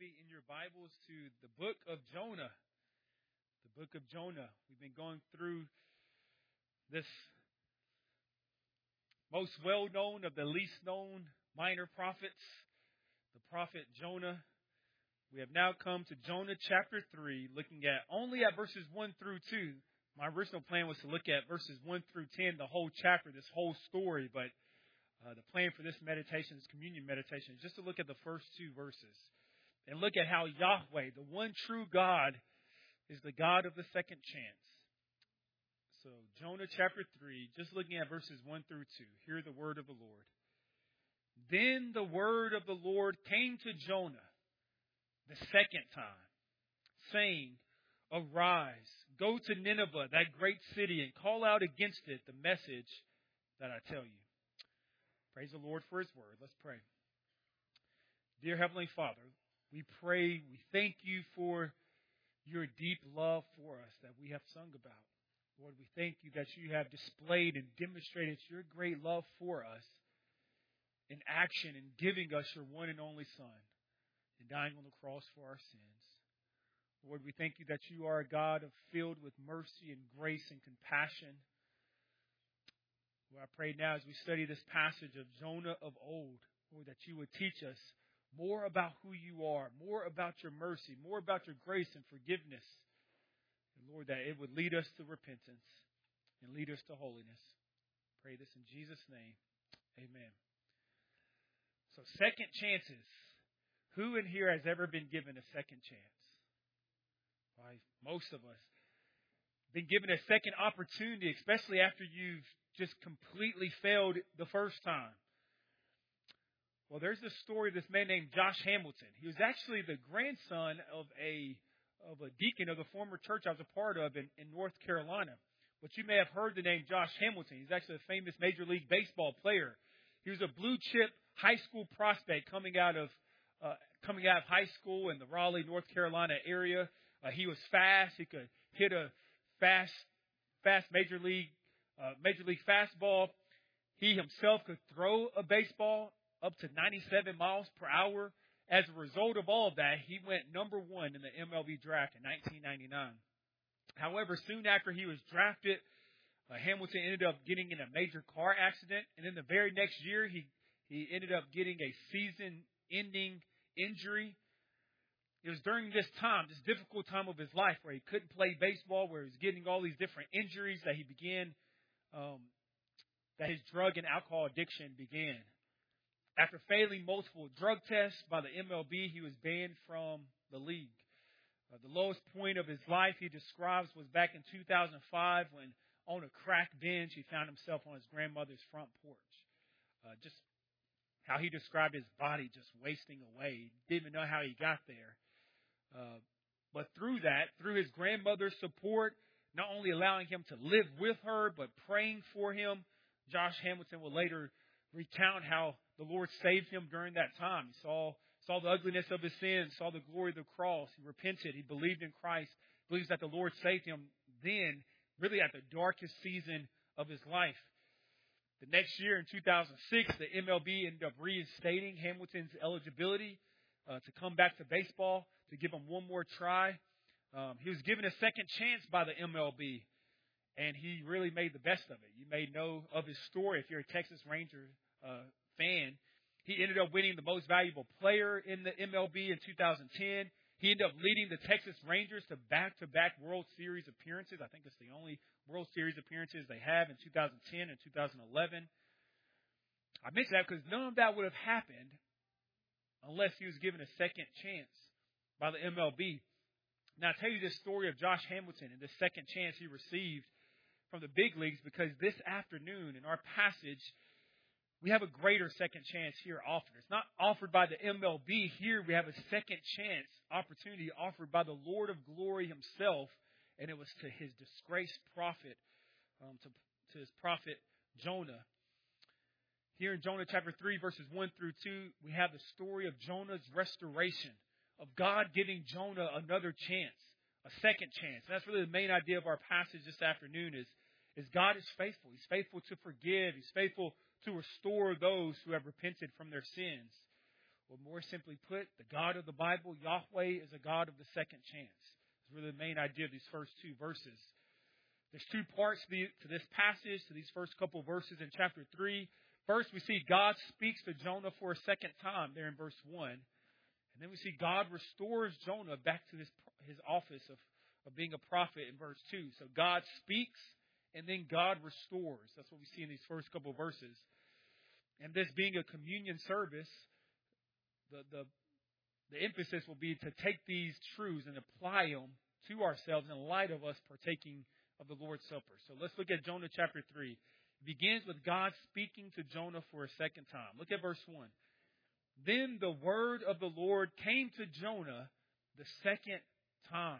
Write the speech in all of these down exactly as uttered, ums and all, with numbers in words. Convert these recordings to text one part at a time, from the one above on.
copy in your Bibles to the book of Jonah. The book of Jonah. We've been going through this most well-known of the least known minor prophets, the prophet Jonah. We have now come to Jonah chapter three, looking at only at verses one through two. My original plan was to look at verses one through ten, the whole chapter, this whole story, but uh, the plan for this meditation, this communion meditation, is just to look at the first two verses and look at how Yahweh, the one true God, is the God of the second chance. So, Jonah chapter three, just looking at verses one through two. Hear the word of the Lord. Then the word of the Lord came to Jonah the second time, saying, Arise, go to Nineveh, that great city, and call out against it the message that I tell you. Praise the Lord for His word. Let's pray. Dear Heavenly Father, we pray, we thank you for your deep love for us that we have sung about. Lord, we thank you that you have displayed and demonstrated your great love for us in action in giving us your one and only Son and dying on the cross for our sins. Lord, we thank you that you are a God of filled with mercy and grace and compassion. Lord, I pray now as we study this passage of Jonah of old, Lord, that you would teach us more about who you are, more about your mercy, more about your grace and forgiveness. And Lord, that it would lead us to repentance and lead us to holiness. Pray this in Jesus' name. Amen. So, second chances. Who in here has ever been given a second chance? Why, most of us. Been given a second opportunity, especially after you've just completely failed the first time. Well, there's this story of this man named Josh Hamilton. He was actually the grandson of a of a deacon of the former church I was a part of in, in North Carolina. But you may have heard the name Josh Hamilton. He's actually a famous Major League Baseball player. He was a blue chip high school prospect coming out of uh, coming out of high school in the Raleigh, North Carolina area. Uh, he was fast. He could hit a fast, fast Major League uh, Major League fastball. He himself could throw a baseball up to ninety-seven miles per hour. As a result of all of that, he went number one in the M L B draft in nineteen ninety-nine. However, soon after he was drafted, uh, Hamilton ended up getting in a major car accident. And then the very next year, he, he ended up getting a season-ending injury. It was during this time, this difficult time of his life, where he couldn't play baseball, where he was getting all these different injuries, that he began, um, that his drug and alcohol addiction began. After failing multiple drug tests by the M L B, he was banned from the league. Uh, the lowest point of his life, he describes, was back in two thousand five when, on a crack bench, he found himself on his grandmother's front porch. Uh, just how he described his body just wasting away. He didn't even know how he got there. Uh, but through that, through his grandmother's support, not only allowing him to live with her, but praying for him, Josh Hamilton will later recount how the Lord saved him during that time. He saw, saw the ugliness of his sins, saw the glory of the cross. He repented. He believed in Christ. Believes that the Lord saved him then, really at the darkest season of his life. The next year, in two thousand six, the M L B ended up reinstating Hamilton's eligibility uh, to come back to baseball, to give him one more try. Um, he was given a second chance by the M L B, and he really made the best of it. You may know of his story if you're a Texas Ranger uh, fan. He ended up winning the most valuable player in the M L B in two thousand ten. He ended up leading the Texas Rangers to back-to-back World Series appearances. I think it's the only World Series appearances they have in two thousand ten and two thousand eleven. I mention that because none of that would have happened unless he was given a second chance by the M L B. Now, I'll tell you this story of Josh Hamilton and the second chance he received from the big leagues, because this afternoon in our passage, we have a greater second chance here offered. It's not offered by the M L B. Here we have a second chance opportunity offered by the Lord of glory himself, and it was to his disgraced prophet, um, to, to his prophet Jonah. Here in Jonah chapter three, verses one through two, we have the story of Jonah's restoration, of God giving Jonah another chance, a second chance. And that's really the main idea of our passage this afternoon is, is God is faithful. He's faithful to forgive. He's faithful to restore those who have repented from their sins. Or more simply put, the God of the Bible, Yahweh, is a God of the second chance. It's really the main idea of these first two verses. There's two parts to, the, to this passage, to these first couple of verses in chapter three. First, we see God speaks to Jonah for a second time there in verse one. And then we see God restores Jonah back to his, his office of, of being a prophet in verse two. So God speaks, and then God restores. That's what we see in these first couple of verses. And this being a communion service, the, the, the emphasis will be to take these truths and apply them to ourselves in light of us partaking of the Lord's Supper. So let's look at Jonah chapter three. It begins with God speaking to Jonah for a second time. Look at verse one. Then the word of the Lord came to Jonah the second time.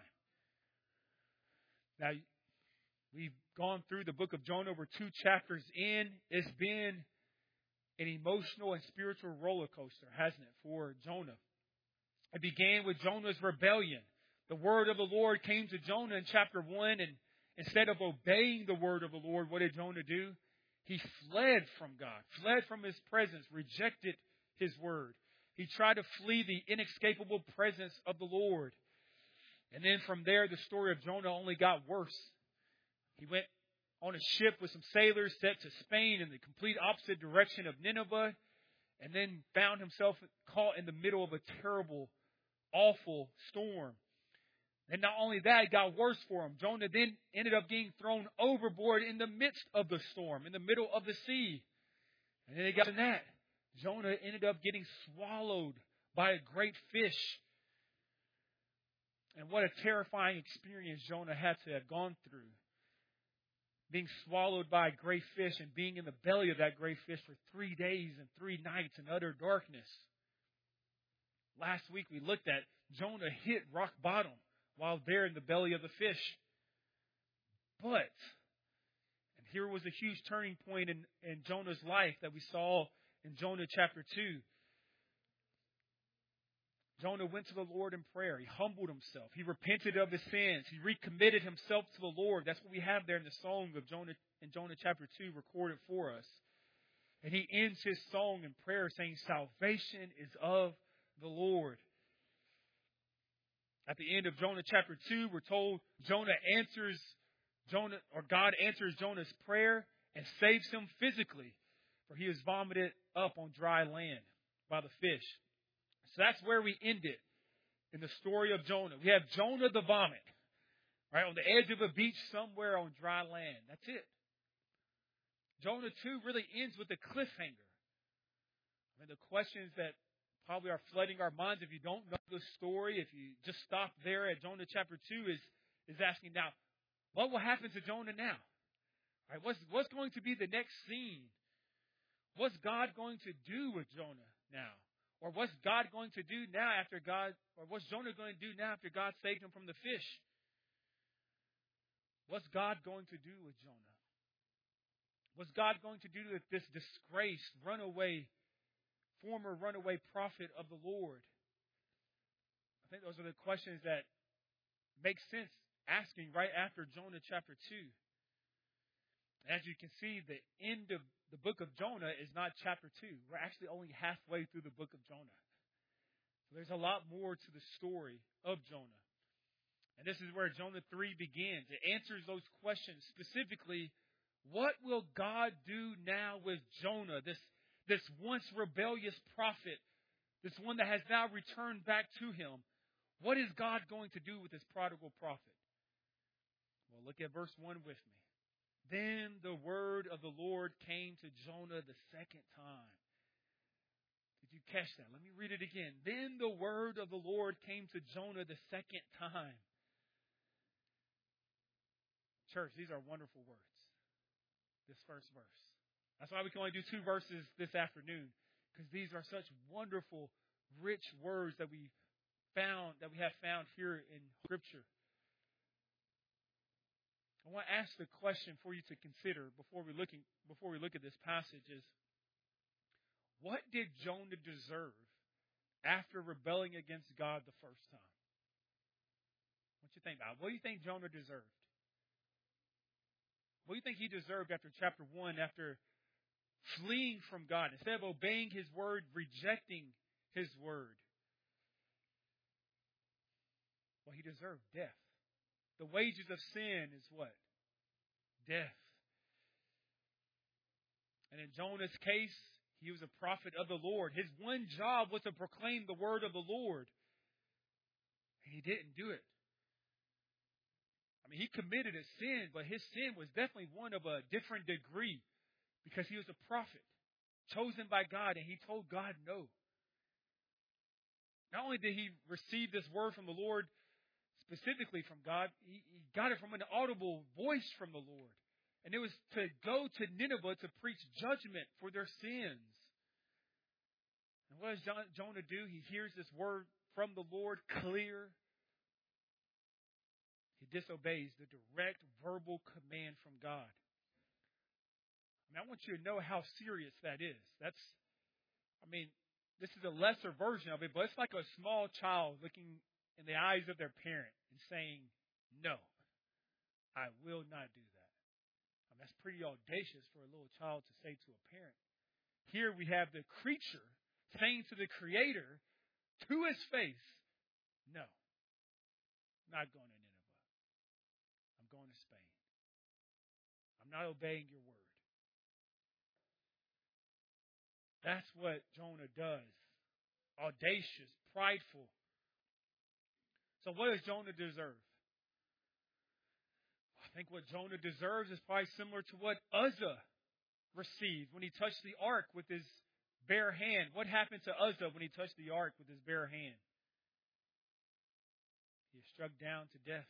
Now, we've gone through the book of Jonah. We're two chapters in. It's been an emotional and spiritual roller coaster, hasn't it, for Jonah? It began with Jonah's rebellion. The word of the Lord came to Jonah in chapter one, and instead of obeying the word of the Lord, what did Jonah do? He fled from God, fled from His presence, rejected His word. He tried to flee the inescapable presence of the Lord. And then from there, the story of Jonah only got worse. He went on a ship with some sailors set to Spain in the complete opposite direction of Nineveh, and then found himself caught in the middle of a terrible, awful storm. And not only that, it got worse for him. Jonah then ended up being thrown overboard in the midst of the storm, in the middle of the sea. And then it got to that. Jonah ended up getting swallowed by a great fish. And what a terrifying experience Jonah had to have gone through. Being swallowed by a great fish and being in the belly of that great fish for three days and three nights in utter darkness. Last week we looked at Jonah hit rock bottom while there in the belly of the fish. But, and here was a huge turning point in, in Jonah's life that we saw in Jonah chapter two. Jonah went to the Lord in prayer. He humbled himself. He repented of his sins. He recommitted himself to the Lord. That's what we have there in the song of Jonah in Jonah chapter two recorded for us. And he ends his song in prayer saying, salvation is of the Lord. At the end of Jonah chapter two, we're told Jonah answers Jonah, or God answers Jonah's prayer and saves him physically, for he is vomited up on dry land by the fish. So that's where we ended in the story of Jonah. We have Jonah the vomit, right, on the edge of a beach somewhere on dry land. That's it. Jonah two really ends with a cliffhanger. I mean, the questions that probably are flooding our minds if you don't know the story, if you just stop there at Jonah chapter two, is, is asking now, what will happen to Jonah now? Right, what's, what's going to be the next scene? What's God going to do with Jonah now? Or what's God going to do now after God, or what's Jonah going to do now after God saved him from the fish? What's God going to do with Jonah? What's God going to do with this disgraced, runaway, former runaway prophet of the Lord? I think those are the questions that make sense asking right after Jonah chapter two. As you can see, the end of the book of Jonah is not chapter two. We're actually only halfway through the book of Jonah. So there's a lot more to the story of Jonah. And this is where Jonah three begins. It answers those questions. Specifically, what will God do now with Jonah, this, this once rebellious prophet, this one that has now returned back to him? What is God going to do with this prodigal prophet? Well, look at verse one with me. Then the word of the Lord came to Jonah the second time. Did you catch that? Let me read it again. Then the word of the Lord came to Jonah the second time. Church, these are wonderful words. This first verse. That's why we can only do two verses this afternoon, because these are such wonderful, rich words that we found, that we have found here in Scripture. I want to ask the question for you to consider before we looking before we look at this passage is, what did Jonah deserve after rebelling against God the first time? What do you think about it? What do you think Jonah deserved? What do you think he deserved after chapter one, after fleeing from God? Instead of obeying His word, rejecting His word. Well, he deserved death. The wages of sin is what? Death. And in Jonah's case, he was a prophet of the Lord. His one job was to proclaim the word of the Lord. And he didn't do it. I mean, he committed a sin, but his sin was definitely one of a different degree because he was a prophet chosen by God, and he told God no. Not only did he receive this word from the Lord, specifically from God, he, he got it from an audible voice from the Lord. And it was to go to Nineveh to preach judgment for their sins. And what does Jonah do? He hears this word from the Lord clear. He disobeys the direct verbal command from God. I mean, I want you to know how serious that is. That's, I mean, this is a lesser version of it, but it's like a small child looking in the eyes of their parent and saying, no, I will not do that. I mean, that's pretty audacious for a little child to say to a parent. Here we have the creature saying to the Creator to his face, no, I'm not going to Nineveh. I'm going to Spain. I'm not obeying your word. That's what Jonah does. Audacious, prideful. So what does Jonah deserve? I think what Jonah deserves is probably similar to what Uzzah received when he touched the ark with his bare hand. What happened to Uzzah when he touched the ark with his bare hand? He was struck down to death.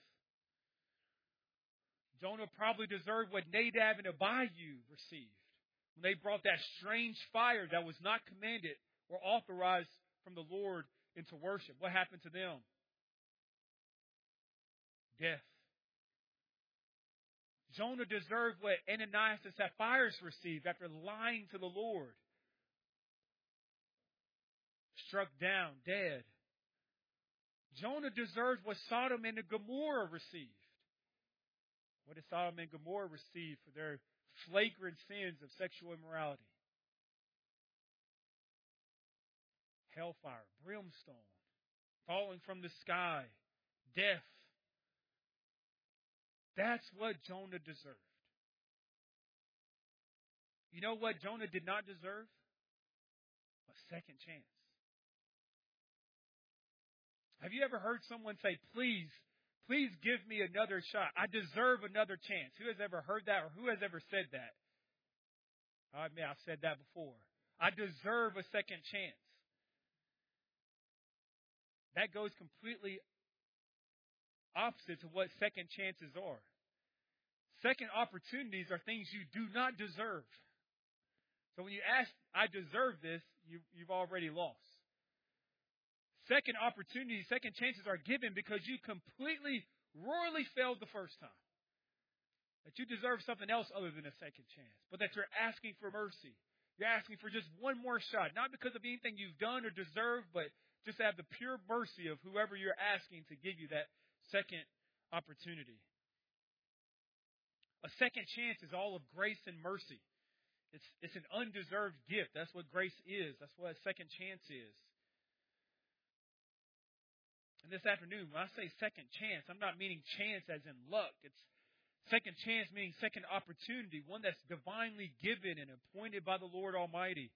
Jonah probably deserved what Nadab and Abihu received when they brought that strange fire that was not commanded or authorized from the Lord into worship. What happened to them? Death. Jonah deserved what Ananias and Sapphira received after lying to the Lord. Struck down, dead. Jonah deserved what Sodom and Gomorrah received. What did Sodom and Gomorrah receive for their flagrant sins of sexual immorality? Hellfire, brimstone, falling from the sky, death. That's what Jonah deserved. You know what Jonah did not deserve? A second chance. Have you ever heard someone say, please, please give me another shot. I deserve another chance. Who has ever heard that, or who has ever said that? I admit I've said that before. I deserve a second chance. That goes completely opposite to what second chances are. Second opportunities are things you do not deserve. So when you ask, I deserve this, you, you've already lost. Second opportunities, second chances are given because you completely, royally failed the first time. That you deserve something else other than a second chance. But that you're asking for mercy. You're asking for just one more shot. Not because of anything you've done or deserved, but just to have the pure mercy of whoever you're asking to give you that second opportunity. A second chance is all of grace and mercy. It's, it's an undeserved gift. That's what grace is. That's what a second chance is. And this afternoon, when I say second chance, I'm not meaning chance as in luck. It's second chance meaning second opportunity, one that's divinely given and appointed by the Lord Almighty.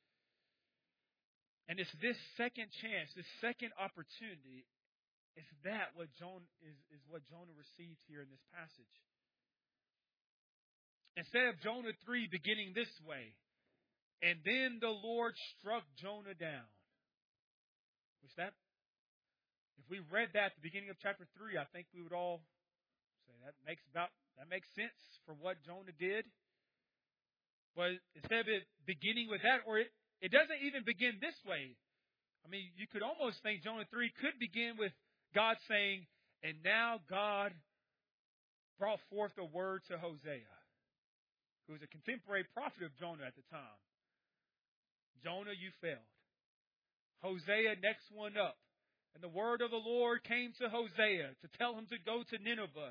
And it's this second chance, this second opportunity, it's that what Jonah is, is what Jonah received here in this passage. Instead of Jonah three beginning this way, and then the Lord struck Jonah down. Which that, if we read that at the beginning of chapter three, I think we would all say that makes about that makes sense for what Jonah did. But instead of it beginning with that, or it, it doesn't even begin this way. I mean, you could almost think Jonah three could begin with God saying, and now God brought forth a word to Hosea, who was a contemporary prophet of Jonah at the time. Jonah, you failed. Hosea, next one up. And the word of the Lord came to Hosea to tell him to go to Nineveh.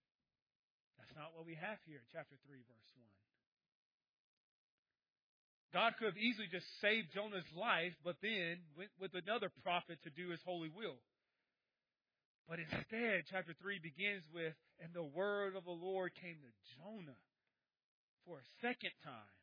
That's not what we have here in chapter three, verse one. God could have easily just saved Jonah's life, but then went with another prophet to do his holy will. But instead, chapter three begins with, and the word of the Lord came to Jonah for a second time.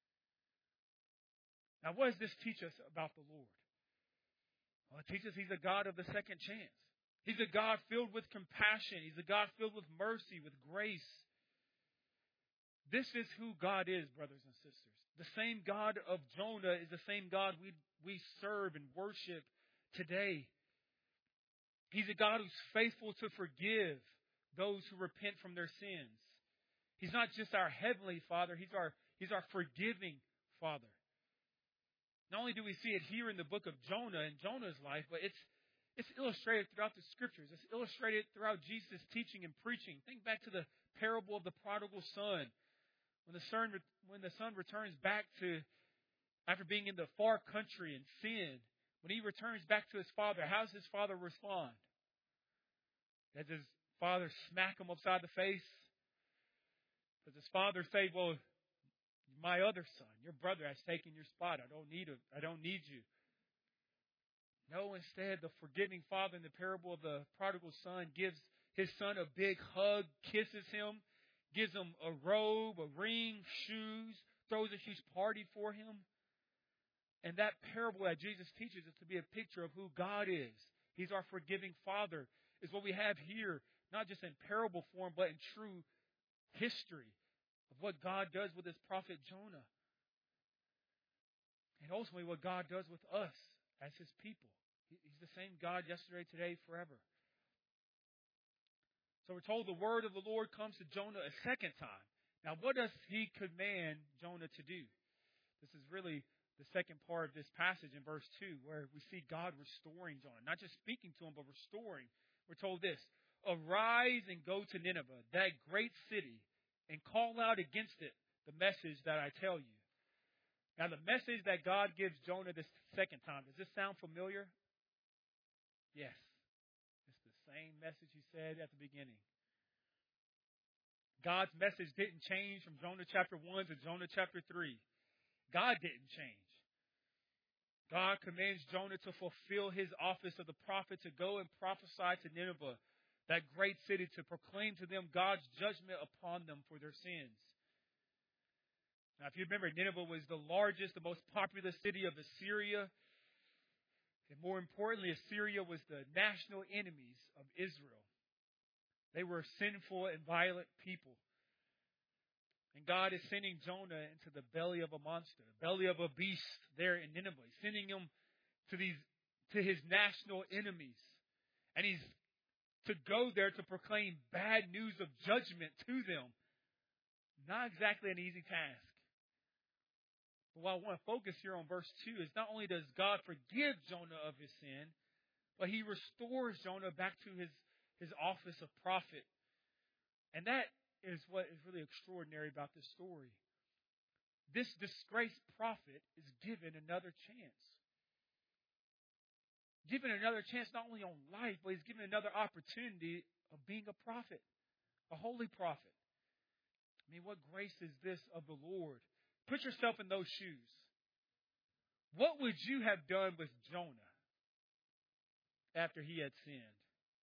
Now, what does this teach us about the Lord? Well, it teaches he's a God of the second chance. He's a God filled with compassion. He's a God filled with mercy, with grace. This is who God is, brothers and sisters. The same God of Jonah is the same God we, we serve and worship today. He's a God who's faithful to forgive those who repent from their sins. He's not just our heavenly Father, He's our, He's our forgiving Father. Not only do we see it here in the book of Jonah and Jonah's life, but it's it's illustrated throughout the Scriptures. It's illustrated throughout Jesus' teaching and preaching. Think back to the parable of the prodigal son. When the son, when the son returns back to, after being in the far country and sin, when he returns back to his father, how does his father respond? Does his father smack him upside the face? Does his father say, well, my other son, your brother has taken your spot. I don't need a, I don't need you. No, instead, the forgiving father in the parable of the prodigal son gives his son a big hug, kisses him, gives him a robe, a ring, shoes, throws a huge party for him. And that parable that Jesus teaches is to be a picture of who God is. He's our forgiving Father, is what we have here, not just in parable form, but in true history of what God does with his prophet Jonah. And ultimately what God does with us as his people. He's the same God yesterday, today, forever. So we're told the word of the Lord comes to Jonah a second time. Now, what does he command Jonah to do? This is really the second part of this passage in verse two, where we see God restoring Jonah. Not just speaking to him, but restoring. We're told this: arise and go to Nineveh, that great city, and call out against it the message that I tell you. Now, the message that God gives Jonah this second time, does this sound familiar? Yes. It's the same message he said at the beginning. God's message didn't change from Jonah chapter one to Jonah chapter three. God didn't change. God commands Jonah to fulfill his office of the prophet, to go and prophesy to Nineveh, that great city, to proclaim to them God's judgment upon them for their sins. Now, if you remember, Nineveh was the largest, the most populous city of Assyria. And more importantly, Assyria was the national enemies of Israel. They were a sinful and violent people. And God is sending Jonah into the belly of a monster, the belly of a beast there in Nineveh. He's sending him to these to his national enemies. And he's to go there to proclaim bad news of judgment to them. Not exactly an easy task. But what I want to focus here on verse two is not only does God forgive Jonah of his sin, but he restores Jonah back to his, his office of prophet. And that is what is really extraordinary about this story. This disgraced prophet is given another chance. Given another chance not only on life, but he's given another opportunity of being a prophet, a holy prophet. I mean, what grace is this of the Lord? Put yourself in those shoes. What would you have done with Jonah after he had sinned?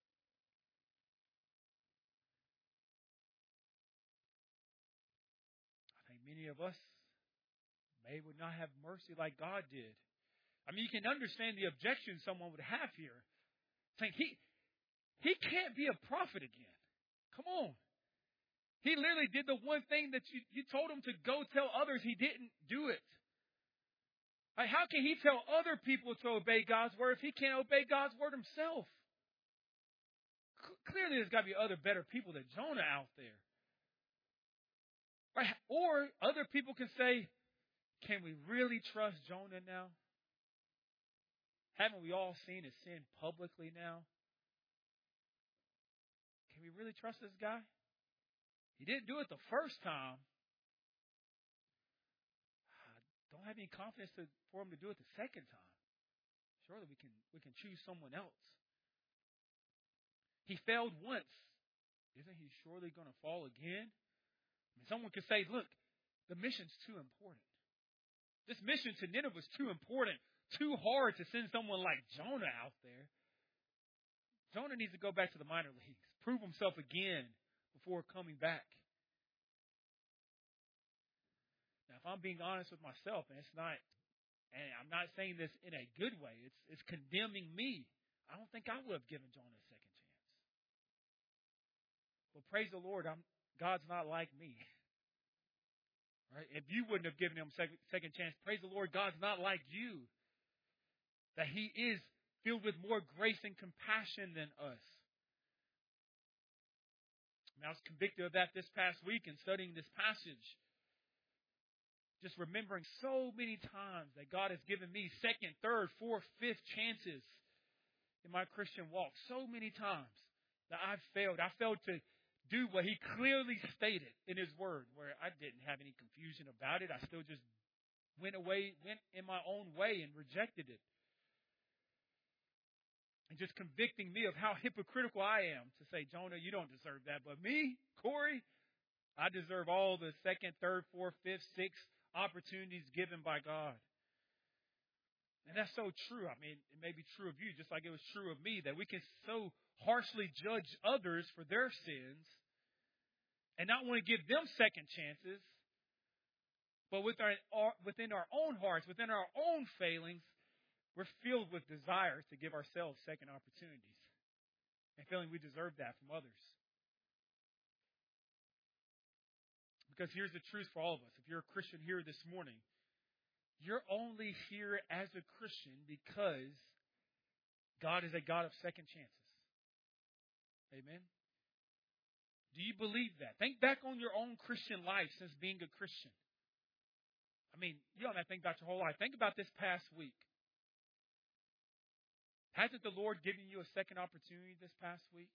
I think many of us may would not have mercy like God did. I mean, you can understand the objection someone would have here. Saying, he, he can't be a prophet again. Come on. He literally did the one thing that you, you told him to go tell others. He didn't do it. Like, how can he tell other people to obey God's word if he can't obey God's word himself? C- clearly, there's got to be other better people than Jonah out there. Right? Or other people can say, can we really trust Jonah now? Haven't we all seen his sin publicly now? Can we really trust this guy? He didn't do it the first time. I don't have any confidence to, for him to do it the second time. Surely we can we can choose someone else. He failed once. Isn't he surely going to fall again? I mean, someone could say, look, the mission's too important. This mission to Nineveh was too important, too hard to send someone like Jonah out there. Jonah needs to go back to the minor leagues, prove himself again before coming back. Now, if I'm being honest with myself, and it's not, and I'm not saying this in a good way, it's it's condemning me. I don't think I would have given Jonah a second chance. Well, praise the Lord, I'm God's not like me. Right? If you wouldn't have given him a second, second chance, praise the Lord, God's not like you. That He is filled with more grace and compassion than us. And I was convicted of that this past week in studying this passage. Just remembering so many times that God has given me second, third, fourth, fifth chances in my Christian walk. So many times that I've failed. I failed to do what He clearly stated in His Word, where I didn't have any confusion about it. I still just went away, went in my own way and rejected it. And just convicting me of how hypocritical I am to say, Jonah, you don't deserve that. But me, Corey, I deserve all the second, third, fourth, fifth, sixth opportunities given by God. And that's so true. I mean, it may be true of you, just like it was true of me, that we can so harshly judge others for their sins and not want to give them second chances. But with our, our, within our own hearts, within our own failings, we're filled with desire to give ourselves second opportunities and feeling we deserve that from others. Because here's the truth for all of us. If you're a Christian here this morning, you're only here as a Christian because God is a God of second chances. Amen? Do you believe that? Think back on your own Christian life since being a Christian. I mean, you don't have to think about your whole life. Think about this past week. Hasn't the Lord given you a second opportunity this past week?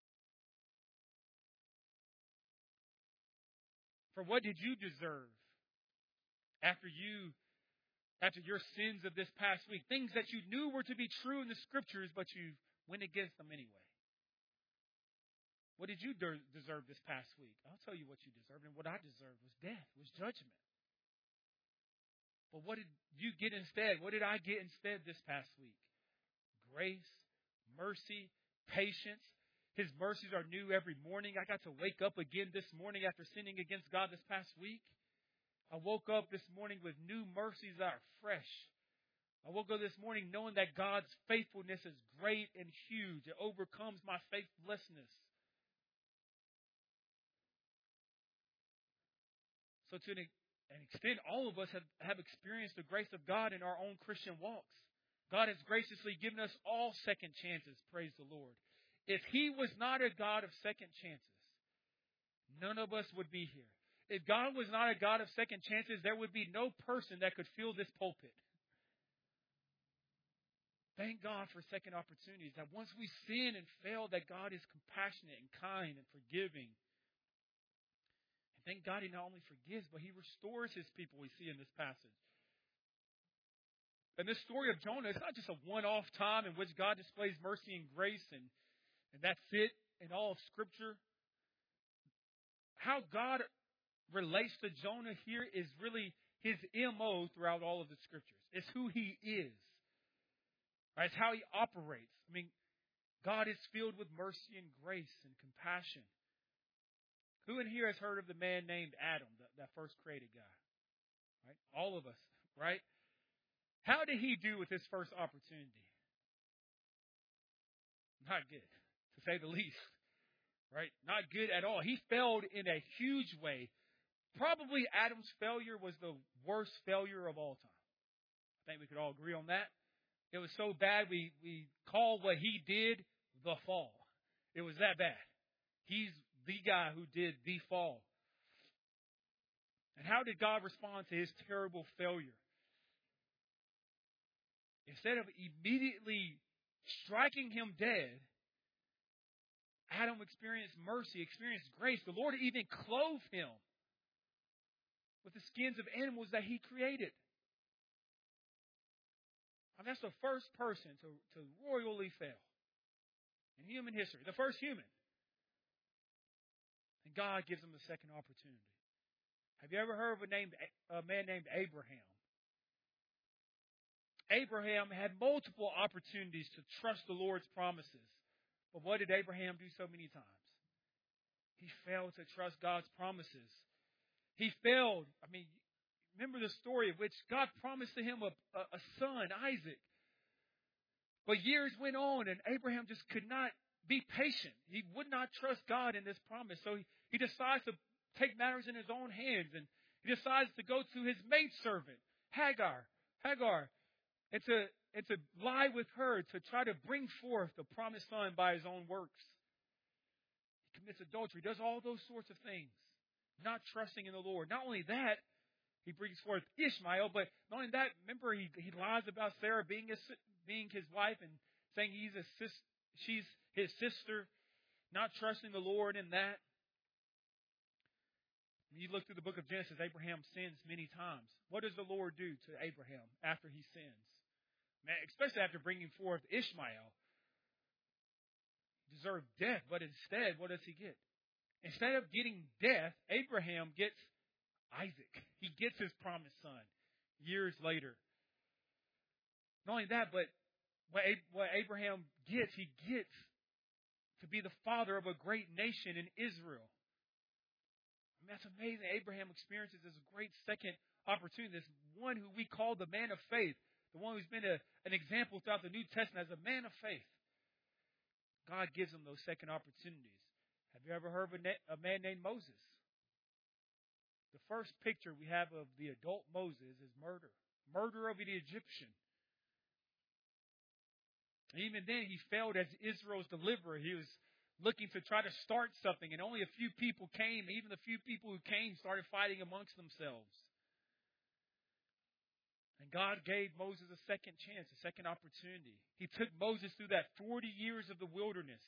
For what did you deserve after you, after your sins of this past week? Things that you knew were to be true in the Scriptures, but you went against them anyway. What did you de- deserve this past week? I'll tell you what you deserved, and what I deserved was death, was judgment. But what did you get instead? What did I get instead this past week? Grace, mercy, patience. His mercies are new every morning. I got to wake up again this morning after sinning against God this past week. I woke up this morning with new mercies that are fresh. I woke up this morning knowing that God's faithfulness is great and huge. It overcomes my faithlessness. So to an extent, all of us have, have experienced the grace of God in our own Christian walks. God has graciously given us all second chances, praise the Lord. If He was not a God of second chances, none of us would be here. If God was not a God of second chances, there would be no person that could fill this pulpit. Thank God for second opportunities. That once we sin and fail, that God is compassionate and kind and forgiving. And thank God He not only forgives, but He restores His people, we see in this passage. And this story of Jonah, it's not just a one-off time in which God displays mercy and grace and, and that's it in all of Scripture. How God relates to Jonah here is really His M O throughout all of the Scriptures. It's who He is. Right? It's how He operates. I mean, God is filled with mercy and grace and compassion. Who in here has heard of the man named Adam, the, that first created guy? Right? All of us, right? How did he do with his first opportunity? Not good, to say the least. Right? Not good at all. He failed in a huge way. Probably Adam's failure was the worst failure of all time. I think we could all agree on that. It was so bad we, we call what he did the fall. It was that bad. He's the guy who did the fall. And how did God respond to his terrible failure? Instead of immediately striking him dead, Adam experienced mercy, experienced grace. The Lord even clothed him with the skins of animals that He created. And that's the first person to, to royally fail in human history. The first human. And God gives him a second opportunity. Have you ever heard of a, named, a man named Abraham? Abraham had multiple opportunities to trust the Lord's promises. But what did Abraham do so many times? He failed to trust God's promises. He failed. I mean, remember the story of which God promised to him a, a, a son, Isaac. But years went on and Abraham just could not be patient. He would not trust God in this promise. So he, he decides to take matters in his own hands, and he decides to go to his maidservant, Hagar, Hagar, and to, and to lie with her to try to bring forth the promised son by his own works. He commits adultery, does all those sorts of things, not trusting in the Lord. Not only that, he brings forth Ishmael, but not only that, remember he, he lies about Sarah being his, being his wife and saying he's a sis, she's his sister, not trusting the Lord in that. When you look through the book of Genesis, Abraham sins many times. What does the Lord do to Abraham after he sins? Especially after bringing forth Ishmael. He deserved death, but instead, what does he get? Instead of getting death, Abraham gets Isaac. He gets his promised son years later. Not only that, but what Abraham gets, he gets to be the father of a great nation in Israel. I mean, that's amazing. Abraham experiences this great second opportunity, this one who we call the man of faith, the one who's been a, an example throughout the New Testament as a man of faith. God gives him those second opportunities. Have you ever heard of a, na- a man named Moses? The first picture we have of the adult Moses is murder. Murder of the Egyptian. Even then, he failed as Israel's deliverer. He was looking to try to start something, and only a few people came. Even the few people who came started fighting amongst themselves. And God gave Moses a second chance, a second opportunity. He took Moses through that forty years of the wilderness.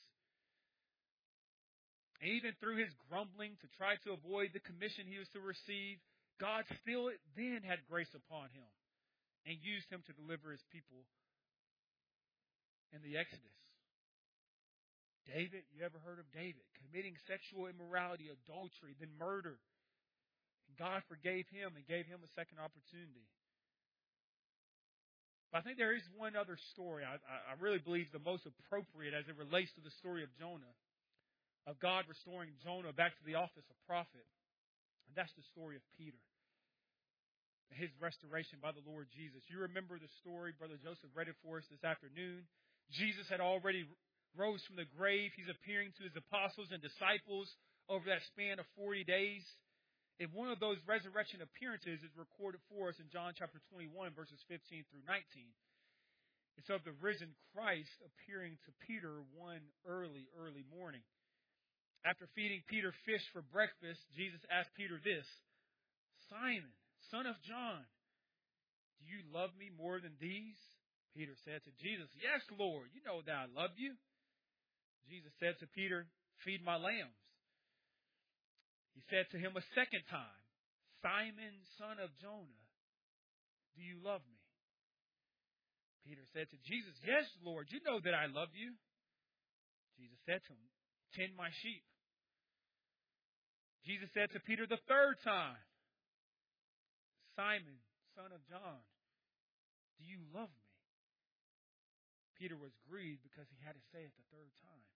And even through his grumbling to try to avoid the commission he was to receive, God still then had grace upon him and used him to deliver his people in the Exodus. David, you ever heard of David? Committing sexual immorality, adultery, then murder. And God forgave him and gave him a second opportunity. But I think there is one other story I, I really believe the most appropriate as it relates to the story of Jonah, of God restoring Jonah back to the office of prophet. And that's the story of Peter. His restoration by the Lord Jesus. You remember the story, Brother Joseph read it for us this afternoon. Jesus had already rose from the grave. He's appearing to his apostles and disciples over that span of forty days. And one of those resurrection appearances is recorded for us in John chapter twenty-one, verses fifteen through nineteen. It's of the risen Christ appearing to Peter one early, early morning. After feeding Peter fish for breakfast, Jesus asked Peter this, "Simon, son of John, do you love me more than these?" Peter said to Jesus, "Yes, Lord, you know that I love you." Jesus said to Peter, "Feed my lambs." He said to him a second time, "Simon, son of Jonah, do you love me?" Peter said to Jesus, "Yes, Lord, you know that I love you." Jesus said to him, "Tend my sheep." Jesus said to Peter the third time, "Simon, son of John, do you love me?" Peter was grieved because he had to say it the third time.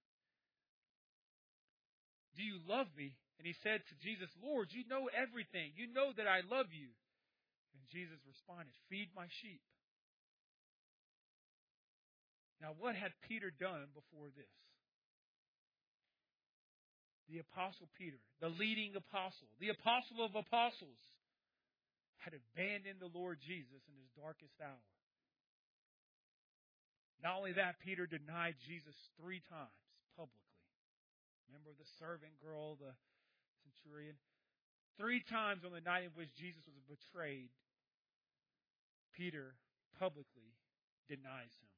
"Do you love me?" And he said to Jesus, "Lord, you know everything. You know that I love you." And Jesus responded, "Feed my sheep." Now, what had Peter done before this? The Apostle Peter, the leading apostle, the apostle of apostles, had abandoned the Lord Jesus in his darkest hour. Not only that, Peter denied Jesus three times publicly. Remember the servant girl, the centurion? Three times on the night in which Jesus was betrayed, Peter publicly denies him.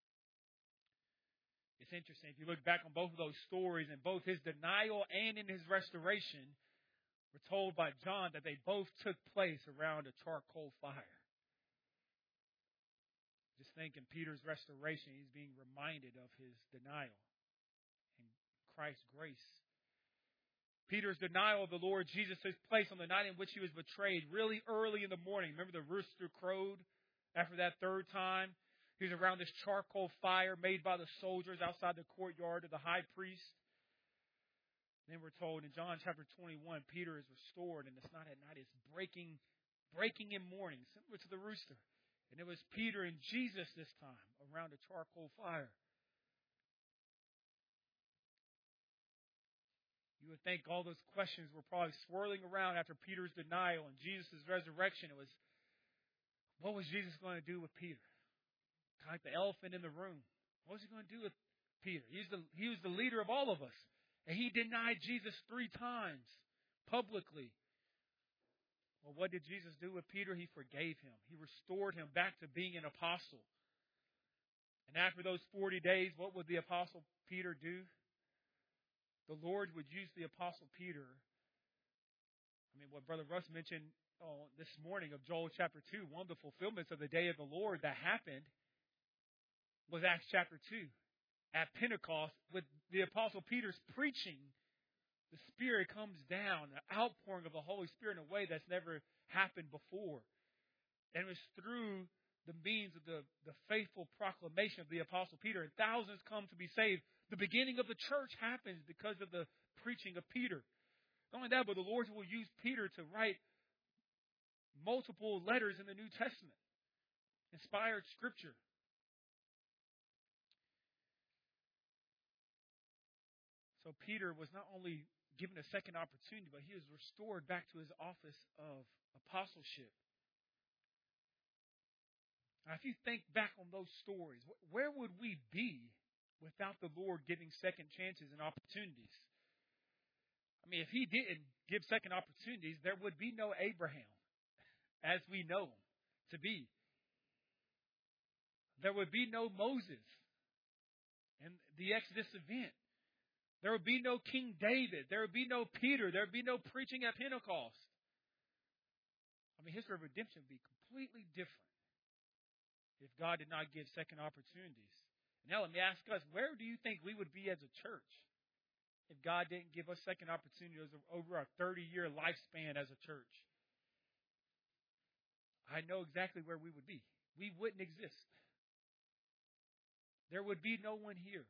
It's interesting. If you look back on both of those stories, in both his denial and in his restoration, we're told by John that they both took place around a charcoal fire. Just think in Peter's restoration, he's being reminded of his denial and Christ's grace. Peter's denial of the Lord Jesus took place on the night in which he was betrayed, really early in the morning. Remember the rooster crowed After that third time, he was around this charcoal fire made by the soldiers outside the courtyard of the high priest. Then we're told in John chapter twenty-one, Peter is restored, and it's not at night, it's breaking, breaking in morning, similar to the rooster. And it was Peter and Jesus this time around a charcoal fire. You would think all those questions were probably swirling around after Peter's denial and Jesus' resurrection. It was, what was Jesus going to do with Peter? Kind of like the elephant in the room. What was he going to do with Peter? He's the, he was the leader of all of us. And he denied Jesus three times publicly. Well, what did Jesus do with Peter? He forgave him. He restored him back to being an apostle. And after those forty days, what would the apostle Peter do? The Lord would use the apostle Peter. I mean, what Brother Russ mentioned oh, this morning of Joel chapter two, one of the fulfillments of the day of the Lord that happened was Acts chapter two. At Pentecost, with the apostle Peter's preaching, the Spirit comes down, an outpouring of the Holy Spirit in a way that's never happened before. And it was through the means of the, the faithful proclamation of the apostle Peter, and thousands come to be saved. The beginning of the church happens because of the preaching of Peter. Not only that, but the Lord will use Peter to write multiple letters in the New Testament, inspired scripture. So Peter was not only given a second opportunity, but he was restored back to his office of apostleship. Now, if you think back on those stories, where would we be without the Lord giving second chances and opportunities? I mean, if he didn't give second opportunities, there would be no Abraham as we know him to be. There would be no Moses and the Exodus event. There would be no King David. There would be no Peter. There would be no preaching at Pentecost. I mean, history of redemption would be completely different if God did not give second opportunities. Now let me ask us, where do you think we would be as a church if God didn't give us second opportunities over our thirty-year lifespan as a church? I know exactly where we would be. We wouldn't exist. There would be no one here.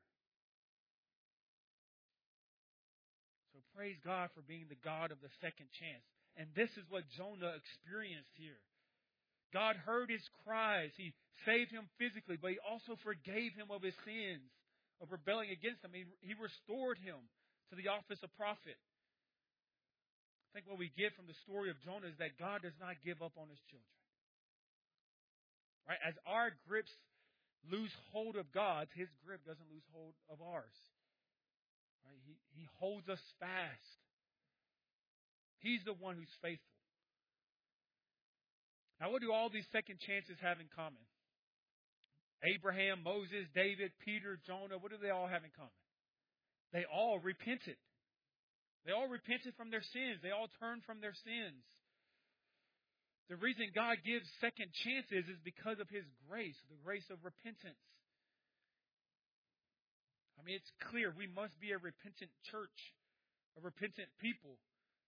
So praise God for being the God of the second chance. And this is what Jonah experienced here. God heard his cries. He saved him physically, but he also forgave him of his sins of rebelling against him. He, he restored him to the office of prophet. I think what we get from the story of Jonah is that God does not give up on his children. Right? As our grips lose hold of God's, his grip doesn't lose hold of ours. Right? He, he holds us fast. He's the one who's faithful. Now, what do all these second chances have in common? Abraham, Moses, David, Peter, Jonah, what do they all have in common? They all repented. They all repented from their sins. They all turned from their sins. The reason God gives second chances is because of His grace, the grace of repentance. I mean, it's clear we must be a repentant church, a repentant people.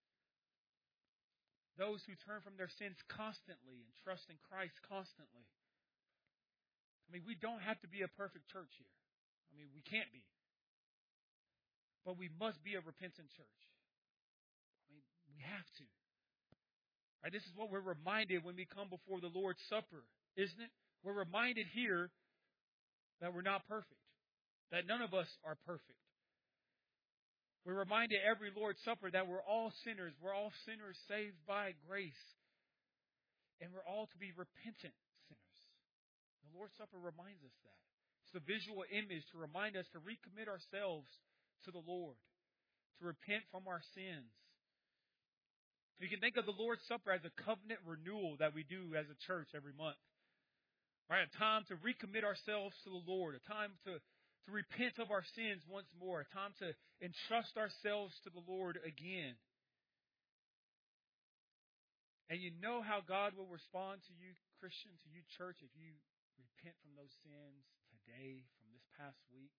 Those who turn from their sins constantly and trust in Christ constantly. I mean, we don't have to be a perfect church here. I mean, we can't be. But we must be a repentant church. I mean, we have to. Right, this is what we're reminded when we come before the Lord's Supper, isn't it? We're reminded here that we're not perfect. That none of us are perfect. We're reminded every Lord's Supper that we're all sinners. We're all sinners saved by grace. And we're all to be repentant sinners. The Lord's Supper reminds us that. It's the visual image to remind us to recommit ourselves to the Lord. To repent from our sins. You can think of the Lord's Supper as a covenant renewal that we do as a church every month. Right? A time to recommit ourselves to the Lord. A time to To repent of our sins once more. A time to entrust ourselves to the Lord again. And you know how God will respond to you, Christian, to you, church, if you repent from those sins today, from this past week.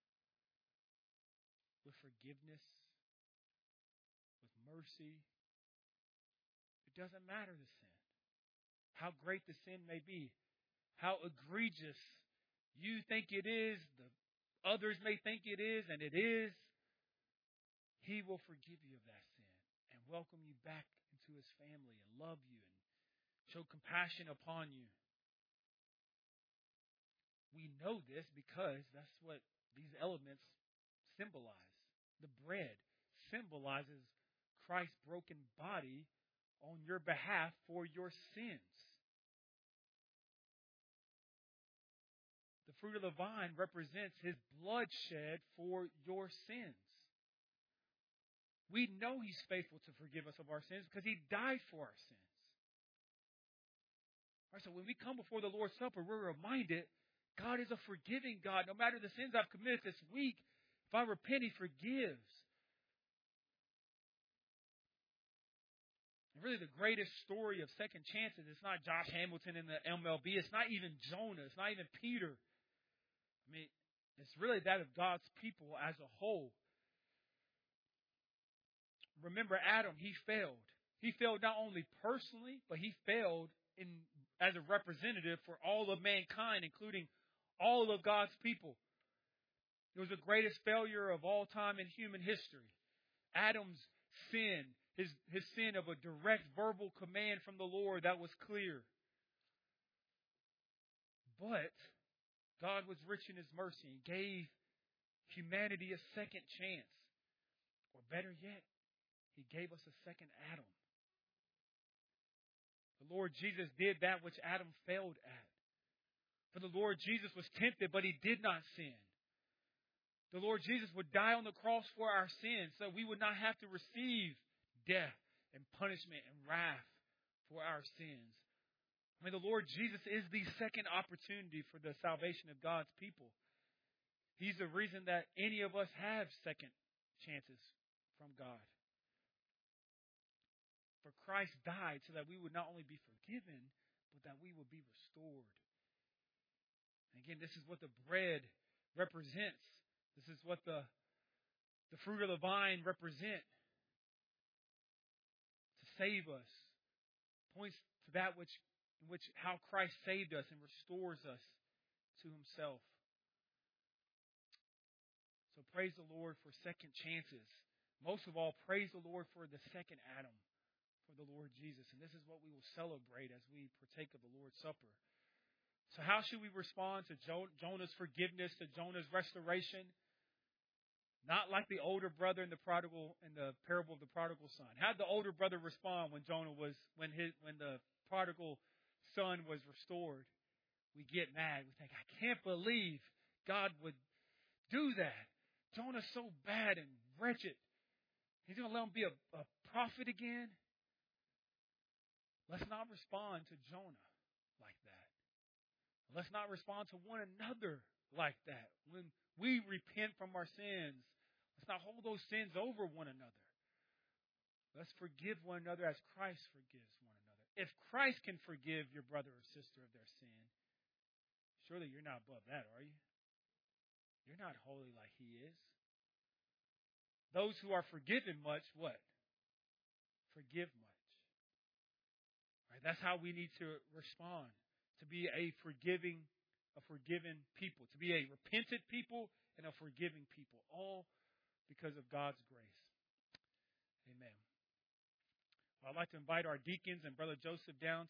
With forgiveness. With mercy. It doesn't matter the sin. How great the sin may be. how egregious you think it is, the others may think it is, and it is, He will forgive you of that sin and welcome you back into His family and love you and show compassion upon you. We know this because that's what these elements symbolize. The bread symbolizes Christ's broken body on your behalf for your sins. The fruit of the vine represents His blood shed for your sins. We know He's faithful to forgive us of our sins because He died for our sins. All right, so when we come before the Lord's Supper, we're reminded God is a forgiving God. No matter the sins I've committed this week, if I repent, He forgives. And really the greatest story of second chances, it's not Josh Hamilton in the M L B. It's not even Jonah. It's not even Peter. I mean, it's really that of God's people as a whole. Remember Adam, he failed. He failed not only personally, but he failed in as a representative for all of mankind, including all of God's people. It was the greatest failure of all time in human history. Adam's sin, his, his sin of a direct verbal command from the Lord that was clear. But God was rich in His mercy and gave humanity a second chance. Or better yet, He gave us a second Adam. The Lord Jesus did that which Adam failed at. For the Lord Jesus was tempted, but He did not sin. The Lord Jesus would die on the cross for our sins so we would not have to receive death and punishment and wrath for our sins. I mean, the Lord Jesus is the second opportunity for the salvation of God's people. He's the reason that any of us have second chances from God. For Christ died so that we would not only be forgiven, but that we would be restored. And again, this is what the bread represents. This is what the, the fruit of the vine represent. To save us. Points to that which, in which how Christ saved us and restores us to Himself. So praise the Lord for second chances. Most of all, praise the Lord for the second Adam, for the Lord Jesus. And this is what we will celebrate as we partake of the Lord's Supper. So how should we respond to Jonah's forgiveness, to Jonah's restoration? Not like the older brother in the prodigal in the parable of the prodigal son. How did the older brother respond when Jonah was when his when the prodigal son was restored? We get mad. We think, I can't believe God would do that. Jonah's so bad and wretched. He's going to let him be a, a prophet again? Let's not respond to Jonah like that. Let's not respond to one another like that. When we repent from our sins, let's not hold those sins over one another. Let's forgive one another as Christ forgives one another. If Christ can forgive your brother or sister of their sin, surely you're not above that, are you? You're not holy like He is. Those who are forgiven much, what? Forgive much. Right? That's how we need to respond. To be a forgiving, a forgiven people. To be a repentant people and a forgiving people. All because of God's grace. Amen. Well, I'd like to invite our deacons and Brother Joseph down